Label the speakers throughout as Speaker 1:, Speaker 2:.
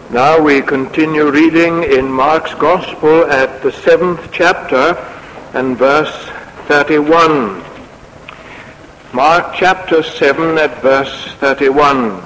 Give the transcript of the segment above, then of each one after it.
Speaker 1: Now we continue reading in Mark's Gospel at the 7th chapter and verse 31. Mark chapter 7 at verse 31.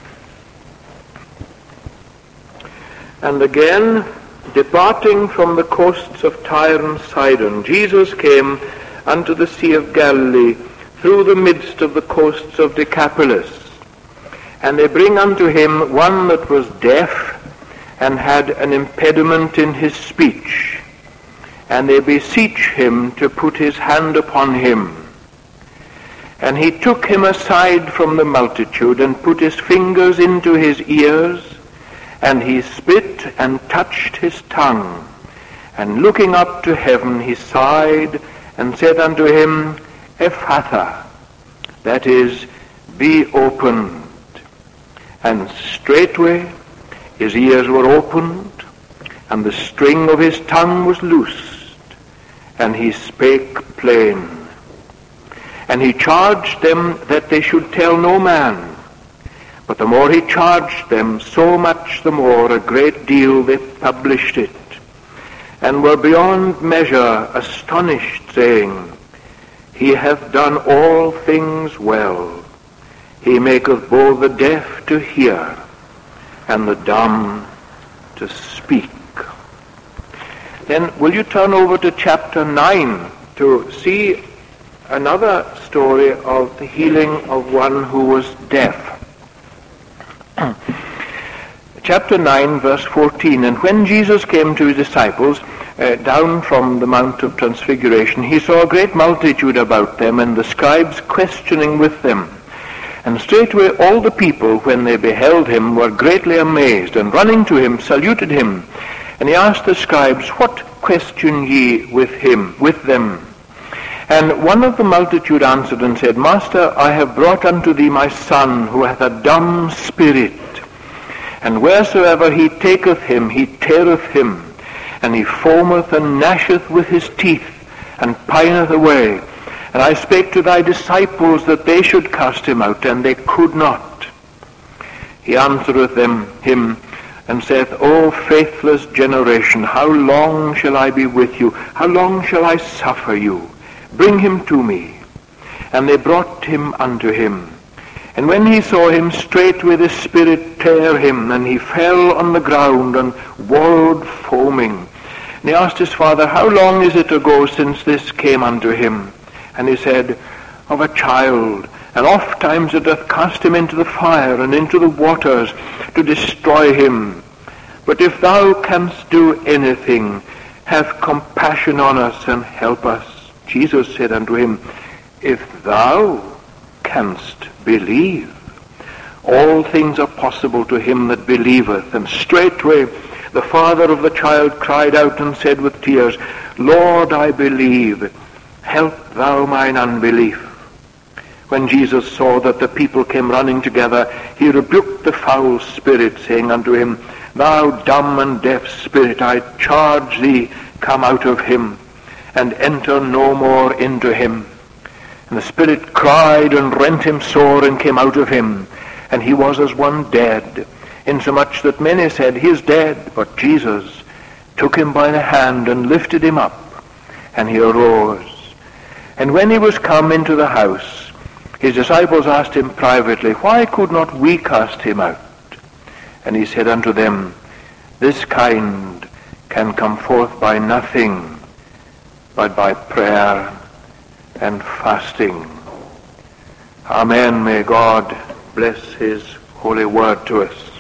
Speaker 1: And again, departing from the coasts of Tyre and Sidon, Jesus came unto the Sea of Galilee through the midst of the coasts of Decapolis. And they bring unto him one that was deaf, and had an impediment in his speech. And they beseech him to put his hand upon him. And he took him aside from the multitude, and put his fingers into his ears, and he spit and touched his tongue. And looking up to heaven, he sighed, and said unto him, Ephphatha, that is, be opened. And straightway his ears were opened, and the string of his tongue was loosed, and he spake plain. And he charged them that they should tell no man. But the more he charged them, so much the more a great deal they published it, and were beyond measure astonished, saying, He hath done all things well. He maketh both the deaf to hear, and the dumb to speak. Then will you turn over to chapter 9 to see another story of the healing of one who was deaf. Chapter 9 verse 14, And when Jesus came to his disciples down from the Mount of Transfiguration, he saw a great multitude about them, and the scribes questioning with them. And straightway all the people, when they beheld him, were greatly amazed, and running to him, saluted him. And he asked the scribes, What question ye with them? And one of the multitude answered and said, Master, I have brought unto thee my son, who hath a dumb spirit. And wheresoever he taketh him, he teareth him, and he foameth and gnasheth with his teeth, and pineth away. And I spake to thy disciples that they should cast him out, and they could not. He answereth him, and saith, O faithless generation, how long shall I be with you? How long shall I suffer you? Bring him to me. And they brought him unto him. And when he saw him, straightway the spirit tare him, and he fell on the ground, and wallowed foaming. And he asked his father, How long is it ago since this came unto him? And he said, Of a child, and oft times it doth cast him into the fire, and into the waters, to destroy him. But if thou canst do anything, have compassion on us, and help us. Jesus said unto him, If thou canst believe, all things are possible to him that believeth. And straightway the father of the child cried out, and said with tears, Lord, I believe. Help thou mine unbelief. When Jesus saw that the people came running together, he rebuked the foul spirit, saying unto him, Thou dumb and deaf spirit, I charge thee, come out of him, and enter no more into him. And the spirit cried and rent him sore, and came out of him, and he was as one dead, insomuch that many said, He is dead. But Jesus took him by the hand, and lifted him up, and he arose. And when he was come into the house, his disciples asked him privately, Why could not we cast him out? And he said unto them, This kind can come forth by nothing, but by prayer and fasting. Amen. May God bless his holy word to us.